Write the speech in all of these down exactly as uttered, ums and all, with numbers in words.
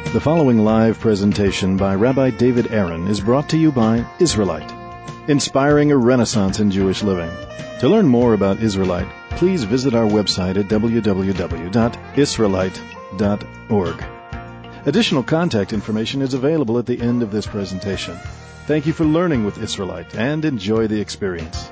The following live presentation by Rabbi David Aaron is brought to you by Israelite, inspiring a renaissance in Jewish living. To learn more about Israelite, please visit our website at w w w dot israelite dot org. Additional contact information is available at the end of this presentation. Thank you for learning with Israelite and enjoy the experience.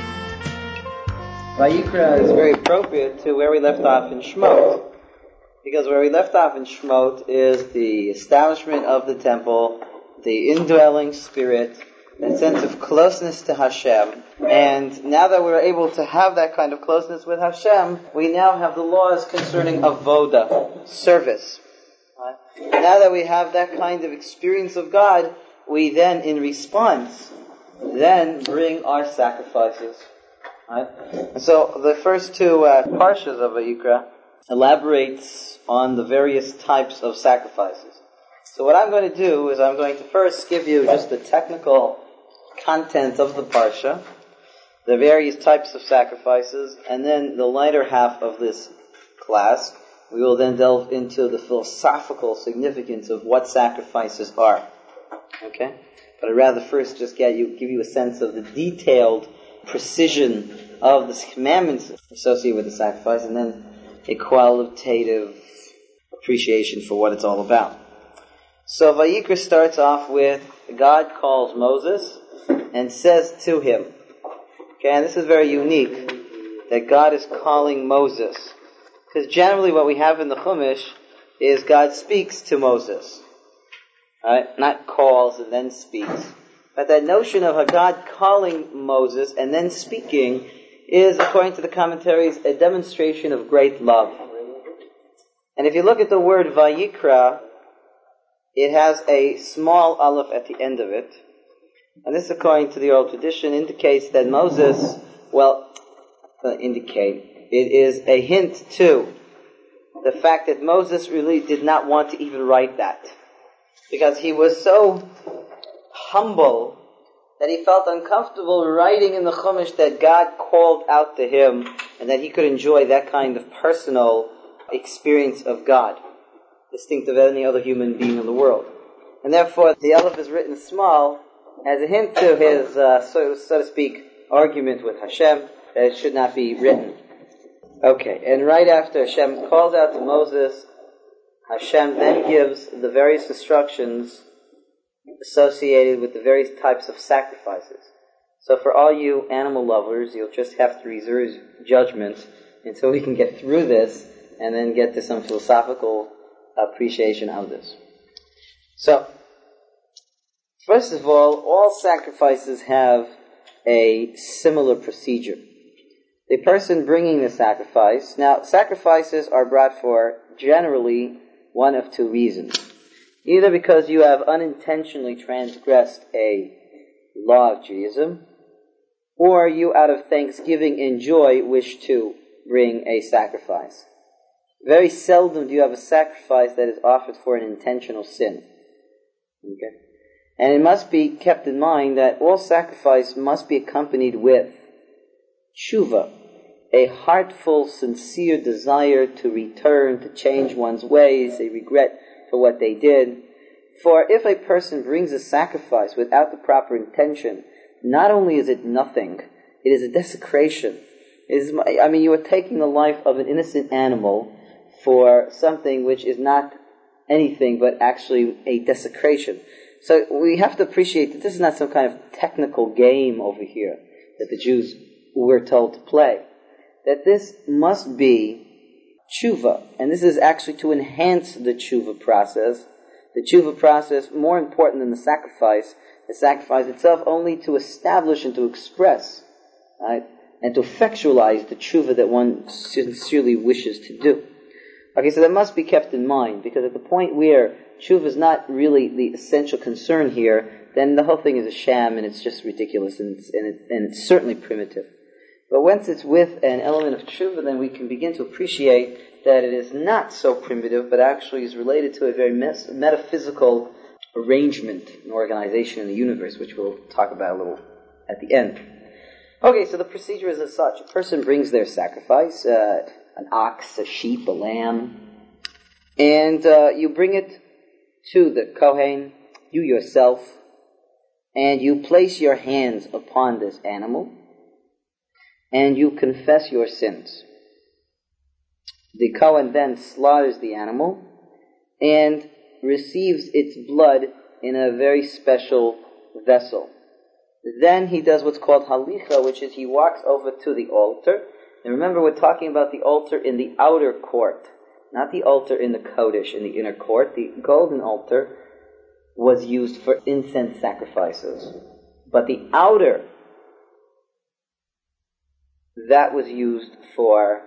Vayikra is very appropriate to where we left off in Shemot. Because where we left off in Shemot is the establishment of the temple, the indwelling spirit, a sense of closeness to Hashem. And now that we're able to have that kind of closeness with Hashem, we now have the laws concerning avoda, service. Right? Now that we have that kind of experience of God, we then, in response, then bring our sacrifices. Right? So the first two uh, parshas of Vayikra elaborates on the various types of sacrifices. So what I'm going to do is I'm going to first give you just the technical content of the parsha, the various types of sacrifices, and then the later half of this class, we will then delve into the philosophical significance of what sacrifices are. Okay? But I'd rather first just get you, give you a sense of the detailed precision of the commandments associated with the sacrifice, and then a qualitative appreciation for what it's all about. So Vayikra starts off with God calls Moses and says to him. Okay, and this is very unique that God is calling Moses. Because generally what we have in the Chumash is God speaks to Moses. Right? Not calls and then speaks. But that notion of a God calling Moses and then speaking is, according to the commentaries, a demonstration of great love. And if you look at the word Vayikra, it has a small aleph at the end of it. And this, according to the oral tradition, indicates that Moses, well, uh, indicate, it is a hint to the fact that Moses really did not want to even write that. Because he was so humble that he felt uncomfortable writing in the Chumash that God called out to him and that he could enjoy that kind of personal experience of God, distinct of any other human being in the world. And therefore, the aleph is written small as a hint to his, uh, so, so to speak, argument with Hashem, that it should not be written. Okay, and right after Hashem calls out to Moses, Hashem then gives the various instructions associated with the various types of sacrifices. So for all you animal lovers, you'll just have to reserve judgment until we can get through this and then get to some philosophical appreciation of this. So, first of all, all sacrifices have a similar procedure. The person bringing the sacrifice, now sacrifices are brought for generally one of two reasons. Either because you have unintentionally transgressed a law of Judaism, or you out of thanksgiving and joy wish to bring a sacrifice. Very seldom do you have a sacrifice that is offered for an intentional sin. Okay? And it must be kept in mind that all sacrifice must be accompanied with tshuva, a heartful, sincere desire to return, to change one's ways, a regret for what they did. For if a person brings a sacrifice without the proper intention, not only is it nothing, it is a desecration. It is, I mean, you are taking the life of an innocent animal for something which is not anything but actually a desecration. So we have to appreciate that this is not some kind of technical game over here that the Jews were told to play. That this must be tshuva, and this is actually to enhance the tshuva process. The tshuva process, more important than the sacrifice, the sacrifice itself only to establish and to express, right, and to effectualize the tshuva that one sincerely wishes to do. Okay, so that must be kept in mind, because at the point where tshuva is not really the essential concern here, then the whole thing is a sham and it's just ridiculous and it's, and it's, and it's certainly primitive. But once it's with an element of tshuva, then we can begin to appreciate that it is not so primitive, but actually is related to a very mes- metaphysical arrangement and organization in the universe, which we'll talk about a little at the end. Okay, so the procedure is as such. A person brings their sacrifice, uh, an ox, a sheep, a lamb, and uh, you bring it to the Kohen, you yourself, and you place your hands upon this animal, and you confess your sins. The Kohen then slaughters the animal and receives its blood in a very special vessel. Then he does what's called halicha, which is he walks over to the altar. And remember, we're talking about the altar in the outer court, not the altar in the Kodesh, in the inner court. The golden altar was used for incense sacrifices. But the outer, that was used for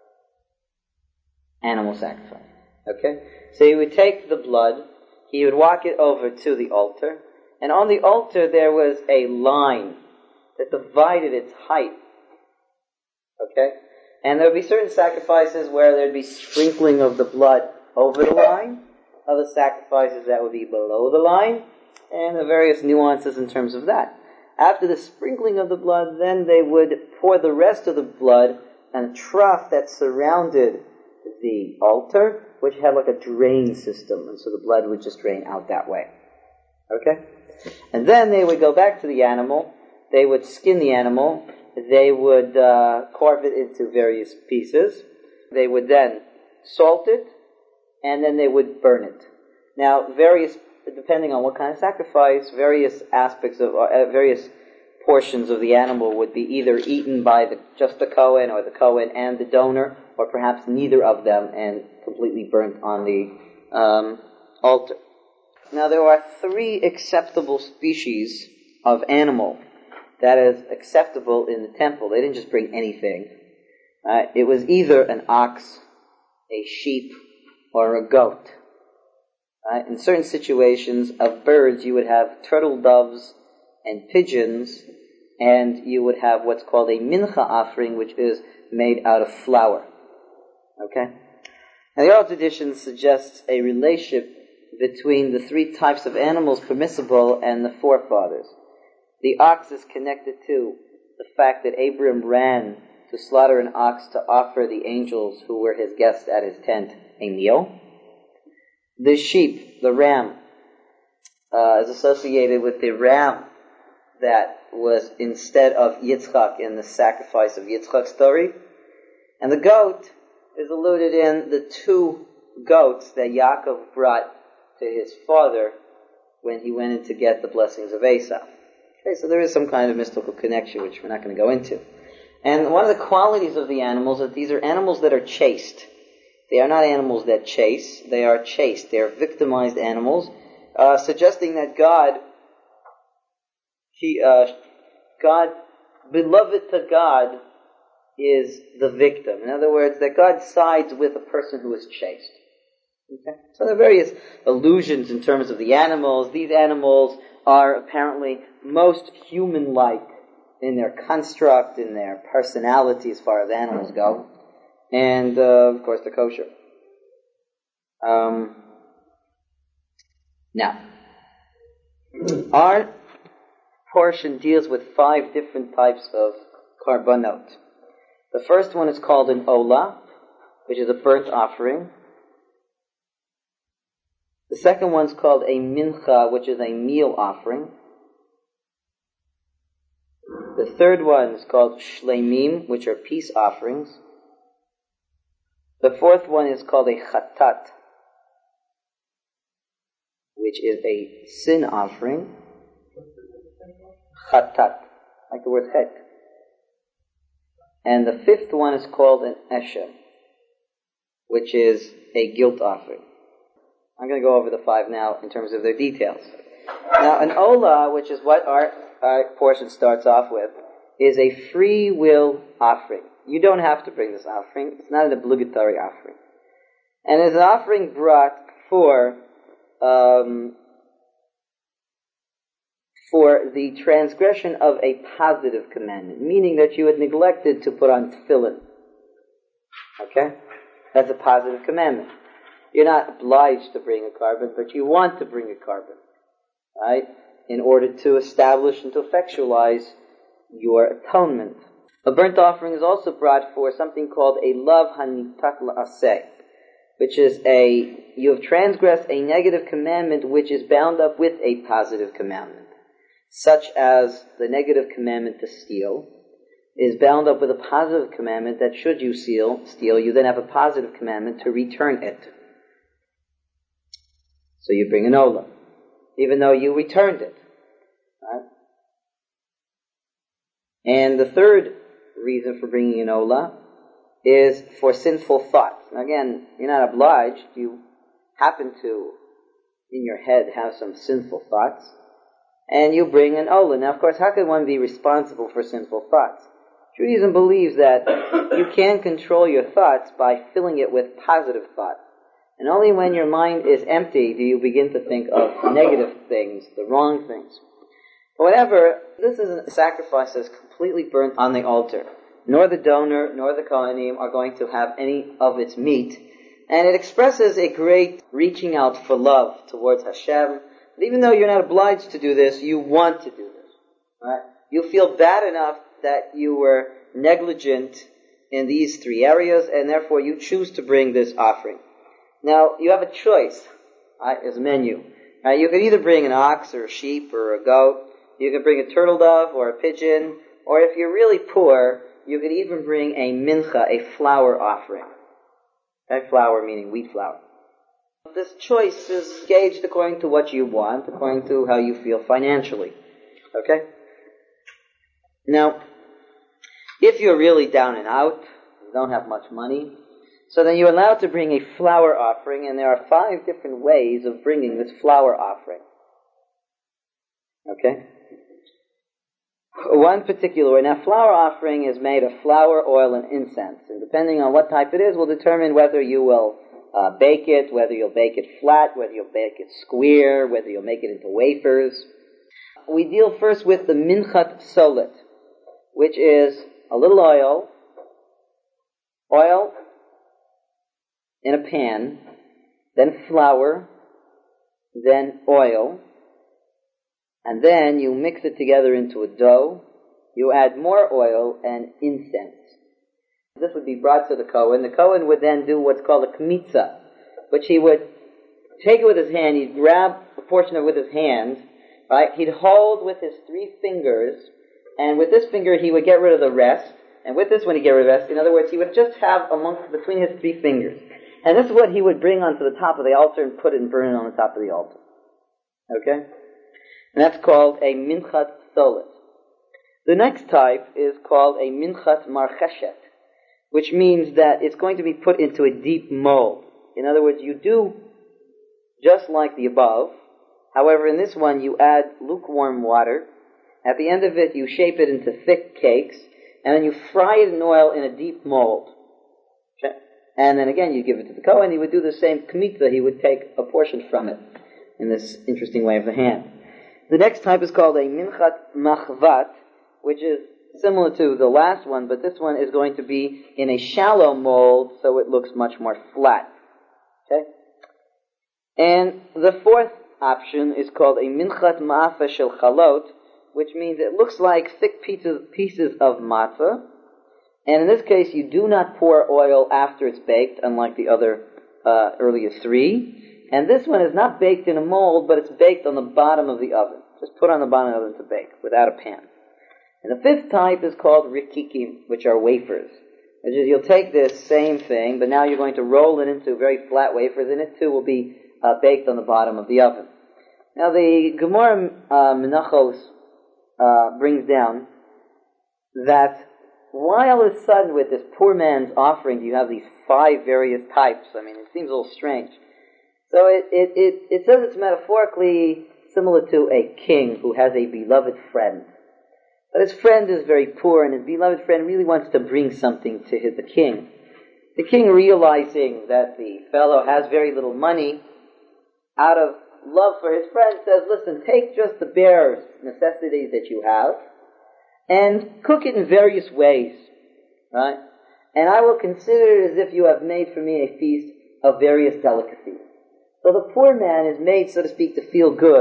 animal sacrifice. Okay? So he would take the blood, he would walk it over to the altar, and on the altar there was a line that divided its height. Okay? And there would be certain sacrifices where there would be sprinkling of the blood over the line, other sacrifices that would be below the line, and the various nuances in terms of that. After the sprinkling of the blood, then they would pour the rest of the blood in a trough that surrounded the altar, which had like a drain system, and so the blood would just drain out that way. Okay? And then they would go back to the animal, they would skin the animal, they would uh, carve it into various pieces, they would then salt it, and then they would burn it. Now, various, depending on what kind of sacrifice, various aspects of, uh, various portions of the animal would be either eaten by the, just the Kohen, or the Kohen and the donor, or perhaps neither of them, and completely burnt on the um, altar. Now, there are three acceptable species of animal that is acceptable in the temple. They didn't just bring anything. Uh, it was either an ox, a sheep, or a goat. Uh, in certain situations of birds, you would have turtle doves and pigeons, and you would have what's called a mincha offering, which is made out of flour. Okay? Now, the oral tradition suggests a relationship between the three types of animals permissible and the forefathers. The ox is connected to the fact that Abram ran to slaughter an ox to offer the angels who were his guests at his tent a meal. The sheep, the ram, uh, is associated with the ram that was instead of Yitzchak in the sacrifice of Yitzchak's story. And the goat is alluded in the two goats that Yaakov brought to his father when he went in to get the blessings of Esau. Okay, so there is some kind of mystical connection which we're not going to go into. And one of the qualities of the animals is that these are animals that are chaste. They are not animals that chase, they are chaste. They are victimized animals, uh, suggesting that God, he, uh, God, beloved to God, is the victim. In other words, that God sides with a person who is chaste. Okay? So there are various allusions in terms of the animals. These animals are apparently most human-like in their construct, in their personality as far as animals go. And, uh, of course, they're kosher. Um, now, our portion deals with five different types of karbanot. The first one is called an olah, which is a burnt offering. The second one is called a mincha, which is a meal offering. The third one is called shleimim, which are peace offerings. The fourth one is called a chatat, which is a sin offering. Chatat, like the word het. And the fifth one is called an eshem, which is a guilt offering. I'm going to go over the five now in terms of their details. Now, an olah, which is what our, our portion starts off with, is a free will offering. You don't have to bring this offering. It's not an obligatory offering. And it's an offering brought for um, for the transgression of a positive commandment, meaning that you had neglected to put on tefillin. Okay? That's a positive commandment. You're not obliged to bring a carbon, but you want to bring a carbon, right? In order to establish and to effectualize your atonement. A burnt offering is also brought for something called a lav hanitat la'aseh. which is a, you have transgressed a negative commandment which is bound up with a positive commandment, such as the negative commandment to steal is bound up with a positive commandment that should you steal, steal, you then have a positive commandment to return it. So you bring an olah, even though you returned it. Right? And the third reason for bringing an olah is for sinful thoughts. Now again, you're not obliged. You happen to, in your head, have some sinful thoughts, and you bring an olah. Now, of course, how can one be responsible for sinful thoughts? Judaism believes that you can control your thoughts by filling it with positive thoughts. And only when your mind is empty do you begin to think of negative things, the wrong things. However, this isn't a sacrifice that's completely burnt on the altar. Nor the donor, nor the Kohanim are going to have any of its meat. And it expresses a great reaching out for love towards Hashem. But even though you're not obliged to do this, you want to do this. Right? You feel bad enough that you were negligent in these three areas, and therefore you choose to bring this offering. Now, you have a choice, right, as a menu. Right? You can either bring an ox or a sheep or a goat. You can bring a turtle dove or a pigeon. Or if you're really poor, you could even bring a mincha, a flour offering. That flour meaning wheat flour. This choice is gauged according to what you want, according to how you feel financially. Okay? Now, if you're really down and out, you don't have much money, so then you're allowed to bring a flour offering, and there are five different ways of bringing this flour offering. Okay? One particular way. Now, flour offering is made of flour, oil, and incense, and depending on what type it is will determine whether you will uh, bake it, whether you'll bake it flat, whether you'll bake it square, whether you'll make it into wafers. We deal first with the minchat solet, which is a little oil, oil in a pan, then flour, then oil, and then you mix it together into a dough. You add more oil and incense. This would be brought to the Kohen. The Kohen would then do what's called a kmitza, which he would take it with his hand, he'd grab a portion of it with his hand, right? He'd hold with his three fingers, and with this finger he would get rid of the rest, and with this one he'd get rid of the rest. In other words, he would just have amongst between his three fingers. And this is what he would bring onto the top of the altar and put it and burn it on the top of the altar. Okay? And that's called a minchat solet. The next type is called a minchat marcheshet, which means that it's going to be put into a deep mold. In other words, you do just like the above. However, in this one, you add lukewarm water. At the end of it, you shape it into thick cakes, and then you fry it in oil in a deep mold. Okay? And then again, you give it to the Kohen. He would do the same kmitza. He would take a portion from it in this interesting way of the hand. The next type is called a minchat machvat, which is similar to the last one, but this one is going to be in a shallow mold, so it looks much more flat. Okay? And the fourth option is called a minchat ma'afa shel chalot, which means it looks like thick pieces, pieces of matzah, and in this case you do not pour oil after it's baked, unlike the other uh, earlier three. And this one is not baked in a mold, but it's baked on the bottom of the oven. Just put on the bottom of the oven to bake, without a pan. And the fifth type is called rikikim, which are wafers. Which is you'll take this same thing, but now you're going to roll it into very flat wafers, and it too will be uh, baked on the bottom of the oven. Now the Gemara uh, Menachos uh, brings down that why all of a sudden with this poor man's offering do you have these five various types? I mean, it seems a little strange. So it, it, it, it says it's metaphorically similar to a king who has a beloved friend. But his friend is very poor, and his beloved friend really wants to bring something to his, the king. The king, realizing that the fellow has very little money, out of love for his friend, says, listen, take just the bare necessities that you have, and cook it in various ways, right? And I will consider it as if you have made for me a feast of various delicacies. So the poor man is made, so to speak, to feel good,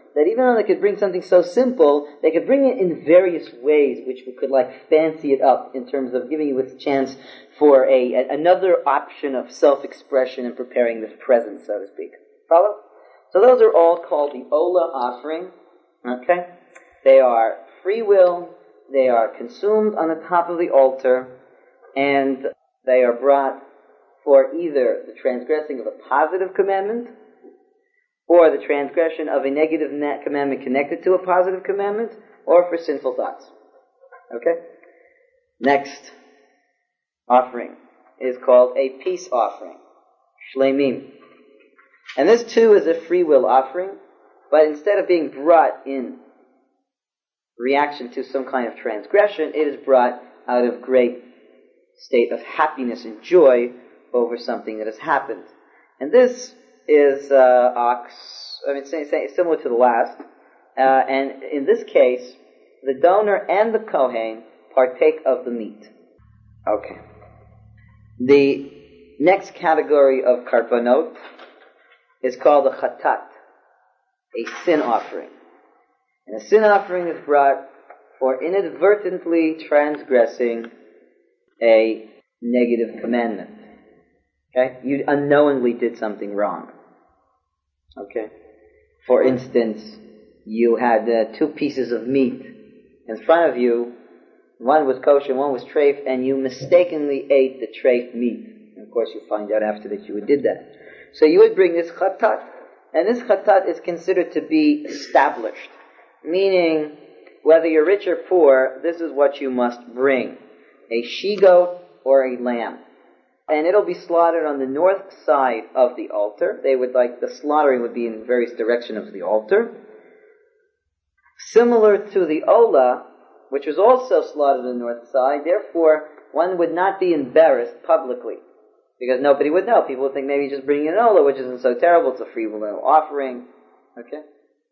that even though they could bring something so simple, they could bring it in various ways, which we could like fancy it up in terms of giving you a chance for a, a another option of self-expression and preparing this present, so to speak. Follow? So those are all called the Ola offering. Okay? They are free will, they are consumed on the top of the altar, and they are brought for either the transgressing of a positive commandment, or the transgression of a negative commandment connected to a positive commandment, or for sinful thoughts. Okay? Next offering is called a peace offering, shleimim. And this too is a free will offering, but instead of being brought in reaction to some kind of transgression, it is brought out of great state of happiness and joy over something that has happened. And this is uh, ox, I mean, say, say, similar to the last. Uh, and in this case, the donor and the kohen partake of the meat. Okay. The next category of karbanot is called a chatat, a sin offering. And a sin offering is brought for inadvertently transgressing a negative commandment. Okay? You unknowingly did something wrong. Okay? For instance, you had uh, two pieces of meat in front of you. One was kosher, one was treif, and you mistakenly ate the treif meat. And of course you find out after that you did that. So you would bring this chatat, and this chatat is considered to be established. Meaning, whether you're rich or poor, this is what you must bring. A she-goat or a lamb. And it'll be slaughtered on the north side of the altar. They would like, the slaughtering would be in various directions of the altar. Similar to the Ola, which was also slaughtered on the north side, therefore one would not be embarrassed publicly. Because nobody would know. People would think maybe just bring an Ola, which isn't so terrible, it's a free will offering. Okay?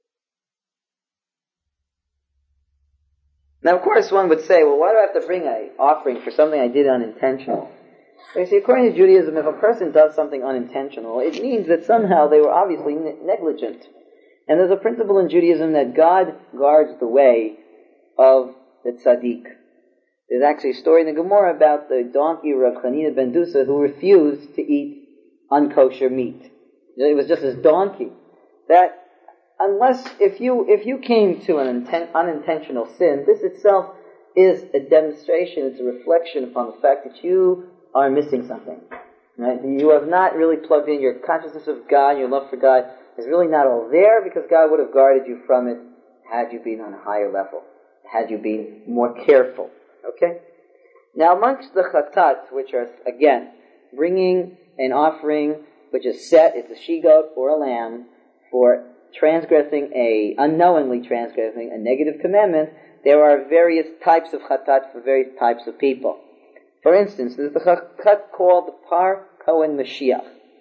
Now of course one would say, well, why do I have to bring an offering for something I did unintentional? You see, according to Judaism, if a person does something unintentional, it means that somehow they were obviously ne- negligent. And there's a principle in Judaism that God guards the way of the tzaddik. There's actually a story in the Gemara about the donkey Rav Chanina ben Dusa who refused to eat unkosher meat. It was just his donkey. That unless, if you if you came to an inten- unintentional sin, this itself is a demonstration, it's a reflection upon the fact that you are missing something. Right? You have not really plugged in your consciousness of God, your love for God is really not all there, because God would have guarded you from it had you been on a higher level, had you been more careful. Okay? Now amongst the chatat, which are, again, bringing an offering which is set, it's a she-goat or a lamb, for transgressing a, unknowingly transgressing a negative commandment, there are various types of chatat for various types of people. For instance, there's the chatat called the Par Kohen Mashiach.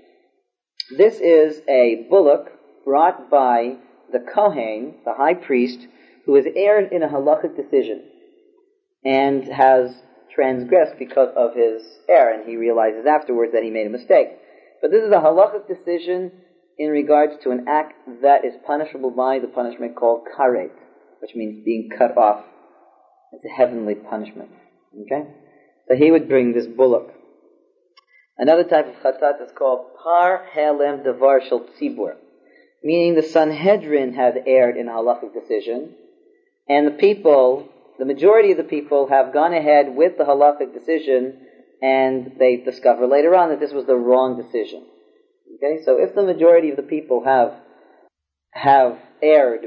This is a bullock brought by the Kohen, the high priest, who has erred in a halachic decision and has transgressed because of his error, and he realizes afterwards that he made a mistake. But this is a halachic decision in regards to an act that is punishable by the punishment called karet, which means being cut off. It's a heavenly punishment. Okay? So he would bring this bullock. Another type of chatat is called par helem davar shel tzibur, meaning the Sanhedrin had erred in a halachic decision, and the people, the majority of the people, have gone ahead with the halachic decision, and they discover later on that this was the wrong decision. Okay, so if the majority of the people have have erred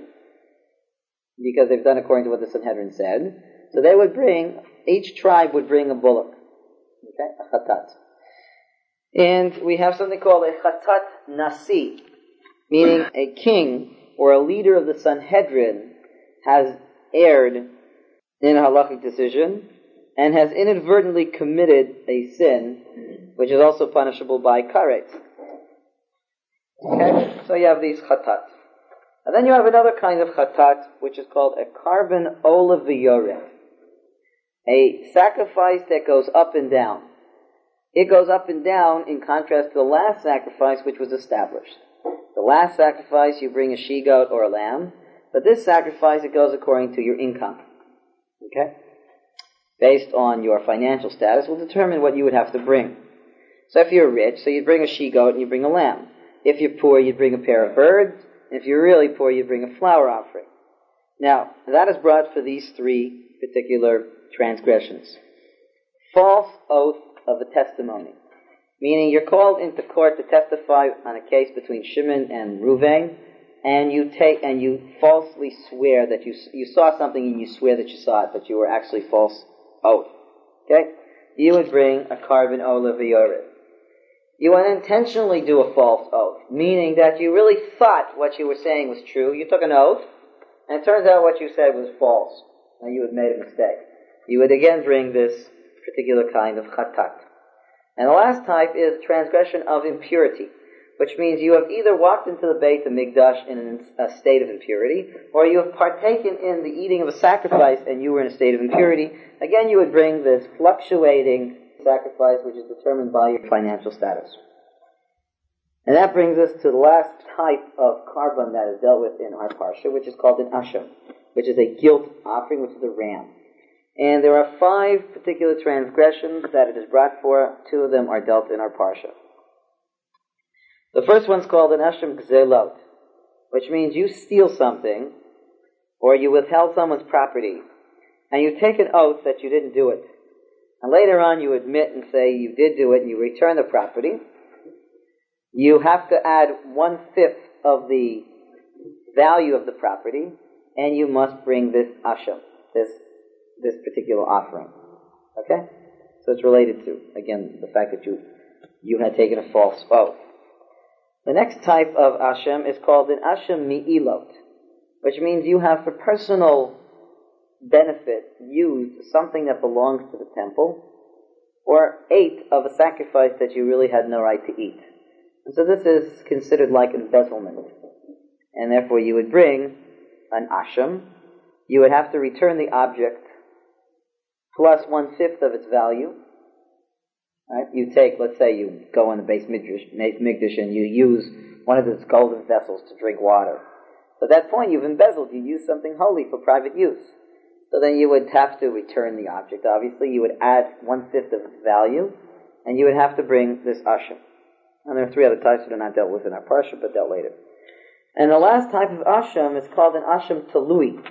because they've done according to what the Sanhedrin said, so they would bring, each tribe would bring a bullock. Okay, a chatat. And we have something called a chatat nasi, meaning a king or a leader of the Sanhedrin has erred in a halachic decision and has inadvertently committed a sin, which is also punishable by karet. Okay, so you have these chatat. And then you have another kind of chatat, which is called a carbon ola v'yoreh, a sacrifice that goes up and down. It goes up and down in contrast to the last sacrifice which was established. The last sacrifice, you bring a she-goat or a lamb, But this sacrifice, it goes according to your income. Okay? Based on your financial status will determine what you would have to bring. So if you're rich, so you bring a she-goat and you bring a lamb. If you're poor, you bring a pair of birds. And if you're really poor, you bring a flour offering. Now, that is brought for these three particular transgressions. False oath of a testimony. Meaning you're called into court to testify on a case between Shimon and Ruvain, and you take and you falsely swear that you you saw something and you swear that you saw it, but you were actually false oath. Okay? You would bring a carbon ola v'yored. You unintentionally do a false oath, meaning that you really thought what you were saying was true. You took an oath, and it turns out what you said was false. Now you had made a mistake. You would again bring this particular kind of chatat. And the last type is transgression of impurity, which means you have either walked into the Beit HaMikdash in a state of impurity, or you have partaken in the eating of a sacrifice and you were in a state of impurity. Again, you would bring this fluctuating sacrifice, which is determined by your financial status. And that brings us to the last type of carbon that is dealt with in our parsha, which is called an asham, which is a guilt offering, which is a ram. And there are five particular transgressions that it is brought for. Two of them are dealt in our parsha. The first one's called an asham gzelot, which means you steal something, or you withheld someone's property, and you take an oath that you didn't do it. And later on you admit and say you did do it, and you return the property. You have to add one-fifth of the value of the property, and you must bring this asham, this this particular offering. Okay? So it's related to, again, the fact that you you had taken a false oath. The next type of asham is called an asham mi'ilot, which means you have for personal benefit used something that belongs to the temple, or ate of a sacrifice that you really had no right to eat. And so this is considered like embezzlement. And therefore you would bring an asham. You would have to return the object plus one-fifth of its value. Right? You take, let's say you go in the base mikdash and you use one of those golden vessels to drink water. So at that point you've embezzled. You use something holy for private use. So then you would have to return the object. Obviously you would add one-fifth of its value, and you would have to bring this asham. And there are three other types that are not dealt with in our parsha, but dealt later. And the last type of asham is called an asham talui,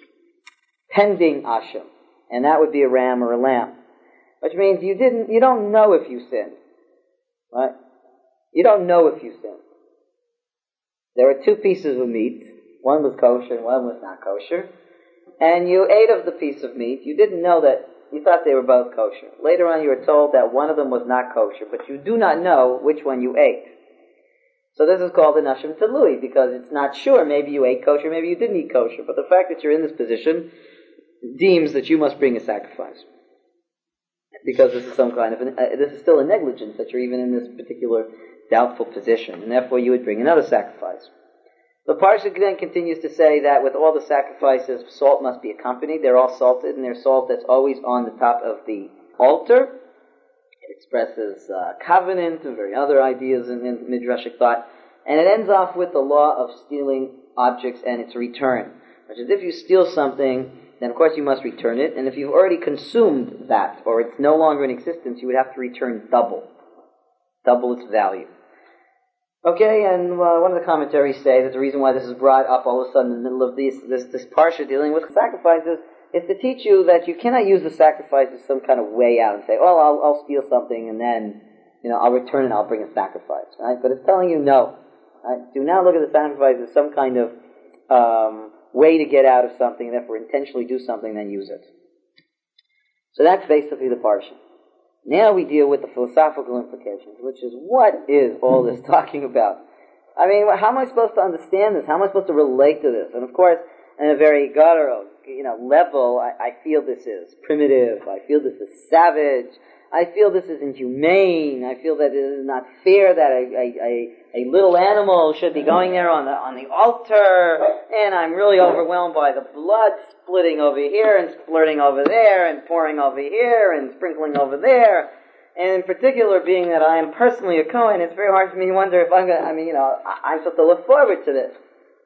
pending asham. And that would be a ram or a lamb. Which means you didn't, you don't know if you sinned. Right? You don't know if you sinned. There were two pieces of meat. One was kosher and one was not kosher. And you ate of the piece of meat. You didn't know that, you thought they were both kosher. Later on you were told that one of them was not kosher, but you do not know which one you ate. So this is called an asham talui, because it's not sure. Maybe you ate kosher, maybe you didn't eat kosher. But the fact that you're in this position deems that you must bring a sacrifice. Because this is some kind of, an, uh, this is still a negligence that you're even in this particular doubtful position. And therefore you would bring another sacrifice. The parsha then continues to say that with all the sacrifices, salt must be accompanied. They're all salted, and they're salt that's always on the top of the altar. It expresses uh, covenant and very other ideas in, in Midrashic thought. And it ends off with the law of stealing objects and its return. Which is, if you steal something, then of course you must return it. And if you've already consumed that, or it's no longer in existence, you would have to return double. Double its value. Okay, and uh, one of the commentaries say that the reason why this is brought up all of a sudden in the middle of these, this, this parsha dealing with sacrifices is to teach you that you cannot use the sacrifice as some kind of way out and say, oh, I'll, I'll steal something and then, you know, I'll return and I'll bring a sacrifice, right? But it's telling you no. Right? Do not look at the sacrifice as some kind of um, way to get out of something, and therefore intentionally do something, then use it. So that's basically the parsha. Now we deal with the philosophical implications, which is, what is all this talking about? I mean, how am I supposed to understand this? How am I supposed to relate to this? And of course, in a very guttural, you know, level, I, I feel this is primitive. I feel this is savage. I feel this is inhumane. I feel that it is not fair that a, a, a, a little animal should be going there on the on the altar, and I'm really overwhelmed by the blood splitting over here and splurting over there and pouring over here and sprinkling over there. And in particular, being that I am personally a Kohen, it's very hard for me to wonder if I'm going to, I mean, you know, I'm supposed to look forward to this.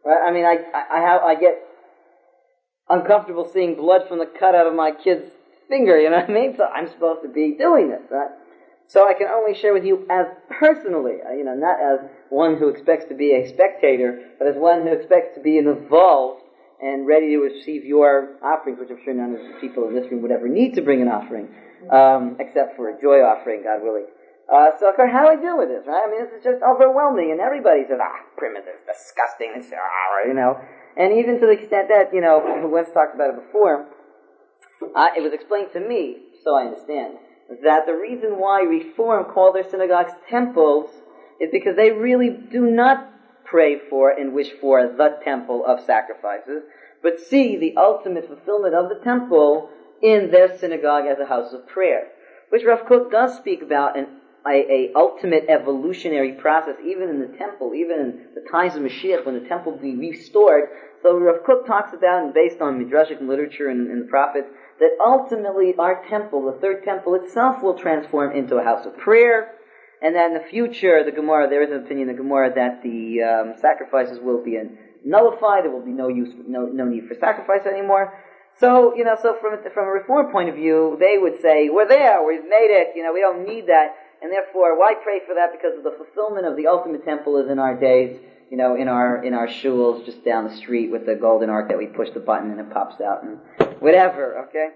Right? I mean, I, I, I have, I get uncomfortable seeing blood from the cut out of my kid's finger, you know what I mean? So I'm supposed to be doing this, right? So I can only share with you as personally, you know, not as one who expects to be a spectator, but as one who expects to be involved and ready to receive your offerings, which I'm sure none of the people in this room would ever need to bring an offering, um, except for a joy offering, God willing. Uh, so, how do I deal with this, right? I mean, this is just overwhelming, and everybody says, ah, primitive, disgusting, it's, ah, you know. And even to the extent that, you know, Wes talked about it before, uh, it was explained to me, so I understand, that the reason why Reform call their synagogues temples is because they really do not pray for and wish for the temple of sacrifices, but see the ultimate fulfillment of the temple in their synagogue as a house of prayer, which Rav Kook does speak about an A, a ultimate evolutionary process, even in the temple, even in the times of Mashiach, when the temple will be restored. So Rav Kook talks about, and based on Midrashic literature and, and the prophets, that ultimately our temple, the third temple itself, will transform into a house of prayer. And that in the future, the Gemara, there is an opinion in the Gemara that the um, sacrifices will be nullified. There will be no use, no, no need for sacrifice anymore. So, you know, so from from a Reform point of view, they would say, we're there, we've made it, you know, we don't need that. And therefore, why pray for that? Because of the fulfillment of the ultimate temple is in our days, you know, in our in our shuls just down the street with the golden ark that we push the button and it pops out and whatever, okay?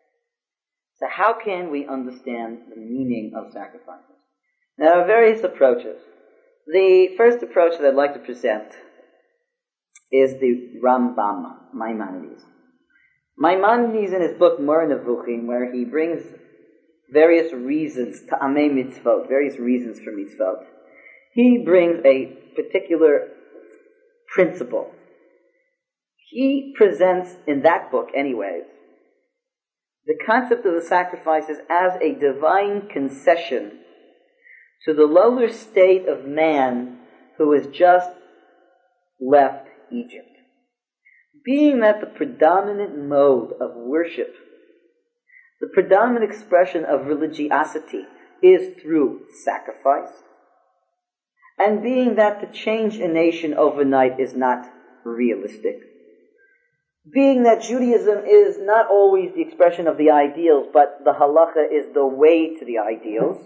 So how can we understand the meaning of sacrifices? Now, there are various approaches. The first approach that I'd like to present is the Rambam, Maimonides. Maimonides in his book Moreh Nevuchim, where he brings various reasons, ta'amei mitzvot, various reasons for mitzvot. He brings a particular principle. He presents, in that book anyways, the concept of the sacrifices as a divine concession to the lower state of man who has just left Egypt. Being that the predominant mode of worship, the predominant expression of religiosity is through sacrifice, and being that to change a nation overnight is not realistic, being that Judaism is not always the expression of the ideals, but the halacha is the way to the ideals,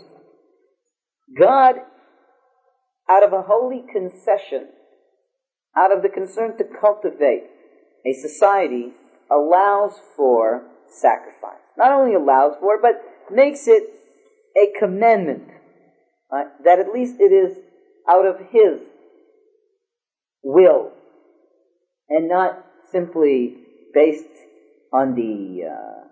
God, out of a holy concession, out of the concern to cultivate a society, allows for sacrifice. Not only allows for it, but makes it a commandment, right? That at least it is out of His will, and not simply based on the uh,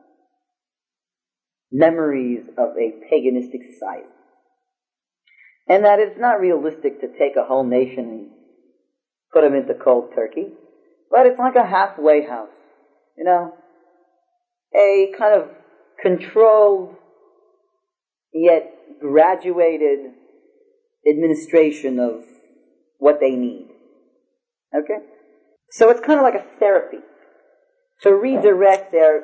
memories of a paganistic society. And that it's not realistic to take a whole nation and put them into cold turkey, but it's like a halfway house, you know, a kind of controlled yet graduated administration of what they need. Okay? So it's kind of like a therapy to redirect their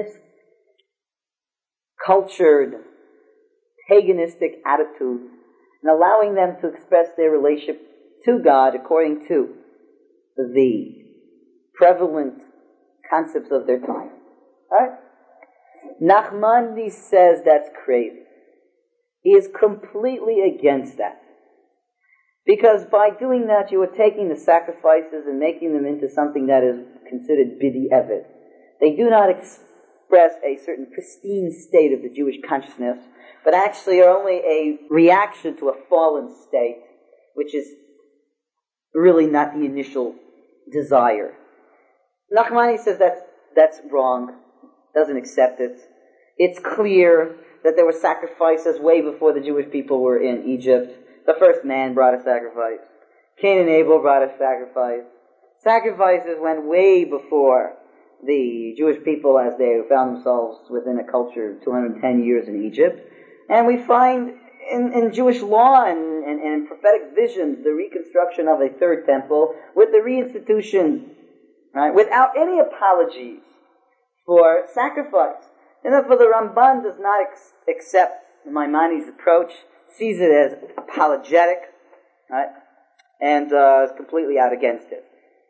miscultured, paganistic attitudes and allowing them to express their relationship to God according to the prevalent concepts of their time. Right? Nachmanides says that's crazy. He is completely against that. Because by doing that, you are taking the sacrifices and making them into something that is considered bidi evet. They do not express a certain pristine state of the Jewish consciousness, but actually are only a reaction to a fallen state, which is really not the initial desire. Nachmanides says that's, that's wrong, doesn't accept it. It's clear that there were sacrifices way before the Jewish people were in Egypt. The first man brought a sacrifice. Cain and Abel brought a sacrifice. Sacrifices went way before the Jewish people as they found themselves within a culture of two hundred ten years in Egypt. And we find in, in Jewish law and, and, and in prophetic visions the reconstruction of a third temple with the reinstitution, right, without any apologies for sacrifice. And therefore the Ramban does not ex- accept Maimonides' approach, sees it as apologetic, right, and uh, is completely out against it.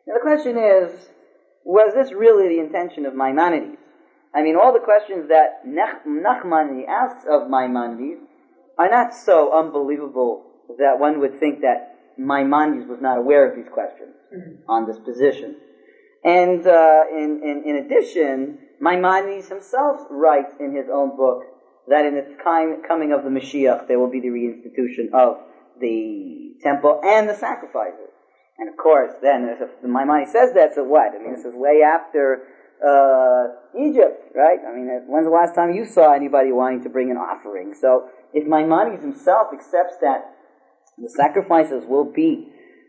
Now the question is, was this really the intention of Maimonides? I mean, all the questions that Nach- Nachmanides asks of Maimonides are not so unbelievable that one would think that Maimonides was not aware of these questions mm-hmm. on this position. And uh, in, in, in addition, Maimonides himself writes in his own book that in the time coming of the Mashiach, there will be the reinstitution of the temple and the sacrifices. And of course, then, if Maimonides says that, so what? I mean, this is way after uh, Egypt, right? I mean, when's the last time you saw anybody wanting to bring an offering? So, if Maimonides himself accepts that the sacrifices will be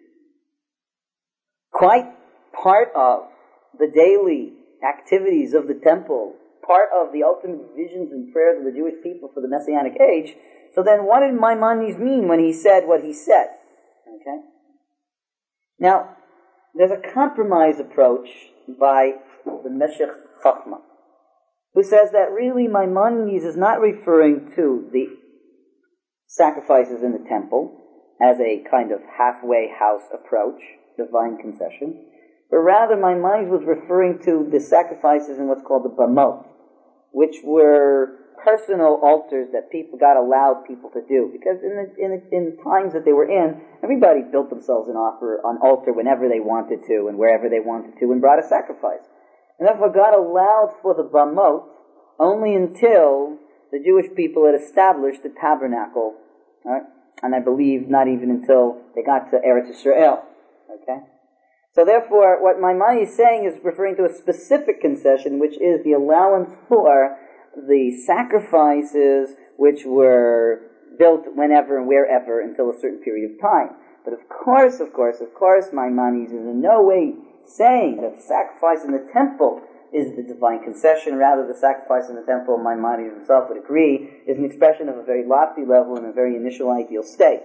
quite part of the daily activities of the temple, part of the ultimate visions and prayers of the Jewish people for the Messianic age, so then what did Maimonides mean when he said what he said? Okay? Now, there's a compromise approach by the Meshech Chochmah, who says that really Maimonides is not referring to the sacrifices in the temple as a kind of halfway house approach, divine concession, but rather Maimonides was referring to the sacrifices in what's called the Bamot, which were personal altars that people got allowed people to do. Because in the, in the, in the times that they were in, everybody built themselves an offer, an altar whenever they wanted to and wherever they wanted to and brought a sacrifice. And therefore God allowed for the Bamot only until the Jewish people had established the tabernacle, right? And I believe not even until they got to Eretz Yisrael. Okay? So therefore, what Maimonides is saying is referring to a specific concession, which is the allowance for the sacrifices which were built whenever and wherever until a certain period of time. But of course, of course, of course, Maimonides is in no way saying that the sacrifice in the temple is the divine concession. Rather, the sacrifice in the temple, Maimonides himself would agree, is an expression of a very lofty level and a very initial ideal state.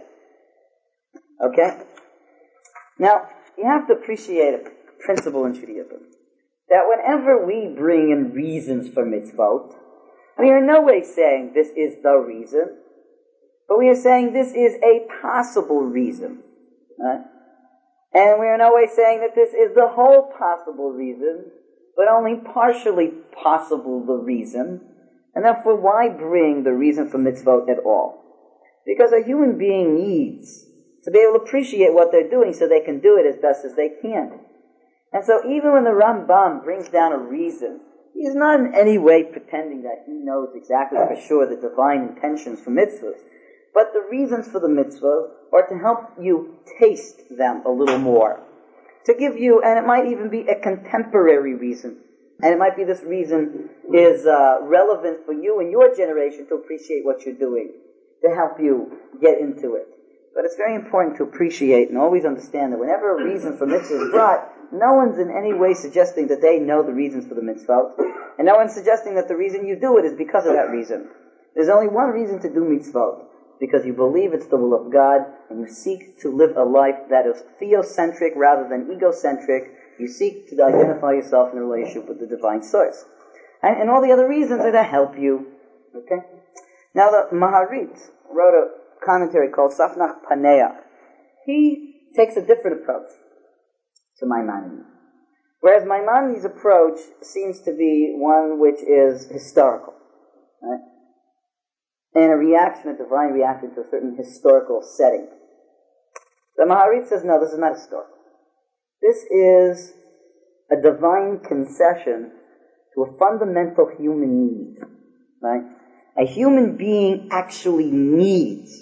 Okay? Now, you have to appreciate a principle in Judaism, that whenever we bring in reasons for mitzvot, we are in no way saying this is the reason, but we are saying this is a possible reason. Right? And we are in no way saying that this is the whole possible reason, but only partially possible the reason. And therefore, why bring the reason for mitzvot at all? Because a human being needs to be able to appreciate what they're doing so they can do it as best as they can. And so even when the Rambam brings down a reason, he's not in any way pretending that he knows exactly for sure the divine intentions for mitzvahs. But the reasons for the mitzvahs are to help you taste them a little more. To give you, and it might even be a contemporary reason. And it might be this reason is uh, relevant for you and your generation to appreciate what you're doing, to help you get into it. But it's very important to appreciate and always understand that whenever a reason for mitzvah is brought, no one's in any way suggesting that they know the reasons for the mitzvah, and no one's suggesting that the reason you do it is because of that reason. There's only one reason to do mitzvah, because you believe it's the will of God, and you seek to live a life that is theocentric rather than egocentric. You seek to identify yourself in a relationship with the divine source. And, and all the other reasons are to help you. Okay? Now the Maharit wrote a commentary called Safnach Paneach. He takes a different approach to Maimonides. Whereas Maimonides' approach seems to be one which is historical. Right? And a reaction, a divine reaction to a certain historical setting. The Maharit says, no, this is not historical. This is a divine concession to a fundamental human need. Right? A human being actually needs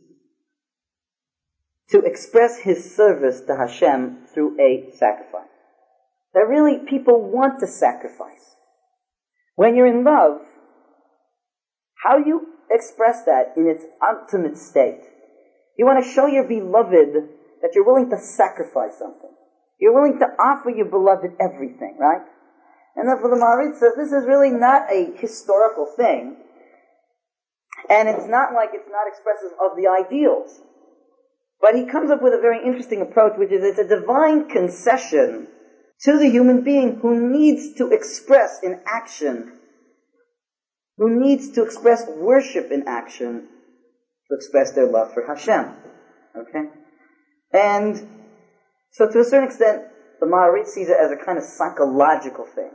to express his service to Hashem through a sacrifice. That really people want to sacrifice. When you're in love, how you express that in its ultimate state? You want to show your beloved that you're willing to sacrifice something. You're willing to offer your beloved everything, right? And therefore the Maharit says this is really not a historical thing, and it's not like it's not expressive of the ideals. But he comes up with a very interesting approach, which is it's a divine concession to the human being who needs to express in action, who needs to express worship in action, to express their love for Hashem. Okay? And so to a certain extent, the Maharit sees it as a kind of psychological thing.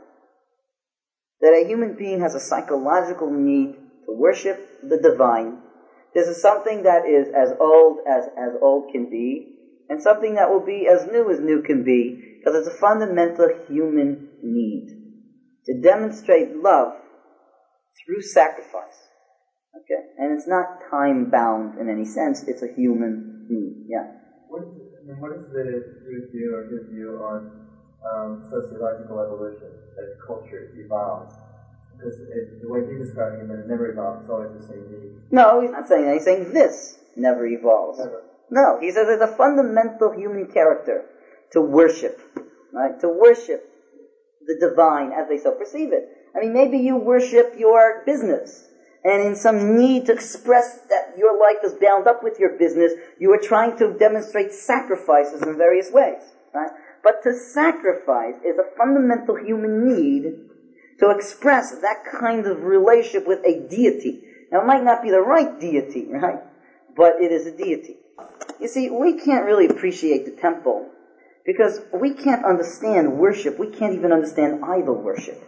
That a human being has a psychological need to worship the divine. This is something that is as old as, as old can be, and something that will be as new as new can be, because it's a fundamental human need. To demonstrate love through sacrifice. Okay? And it's not time-bound in any sense, it's a human need. Yeah? What is, I mean, what is the Jewish view or his view on um, sociological evolution, that culture evolves? Because it, the way he's describing it, that it never evolves, it's always the same need. No, he's not saying that. He's saying this never evolves. Never. No, he says it's a fundamental human character to worship. Right? To worship the divine as they so perceive it. I mean, maybe you worship your business, and in some need to express that your life is bound up with your business, you are trying to demonstrate sacrifices in various ways. Right? But to sacrifice is a fundamental human need to express that kind of relationship with a deity. Now, it might not be the right deity, right? But it is a deity. You see, we can't really appreciate the temple because we can't understand worship. We can't even understand idol worship.